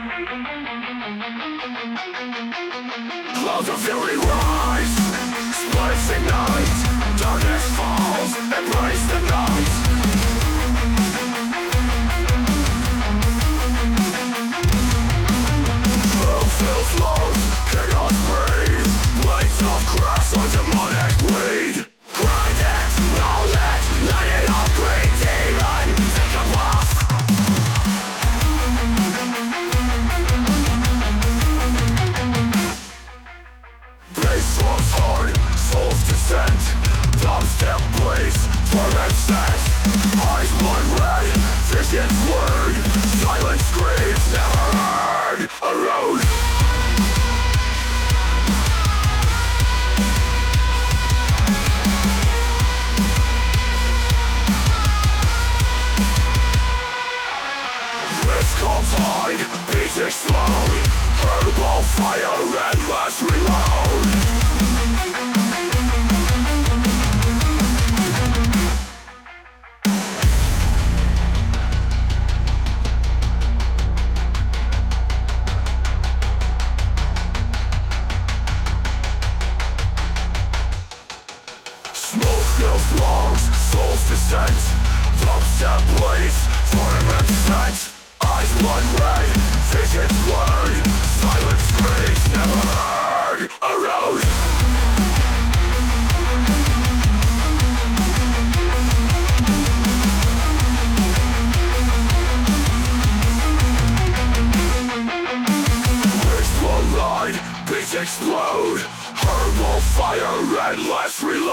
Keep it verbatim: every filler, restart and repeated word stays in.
Clouds of fury rise, splits ignite. Darkness falls, embrace the night. Earth fills lows, chaos breathe. Blades of grass on demonic bleed. Grind it, roll it, light it up, great demon. Take a puff. Bass drums hard, souls descend. Dubstep plays, torment set. Eyes blood red, visions blurred. Silent screams never heard. Erode. Risk comes hide, beats explode. Herbal fire, endless reload. Smoke fills lungs, souls descend. Dubstep blaze, tournament set. Eyes blood red, visions blurred. Silent screams never heard. Erode. Wrist will light, beats explode. Herbal fire, endless reload.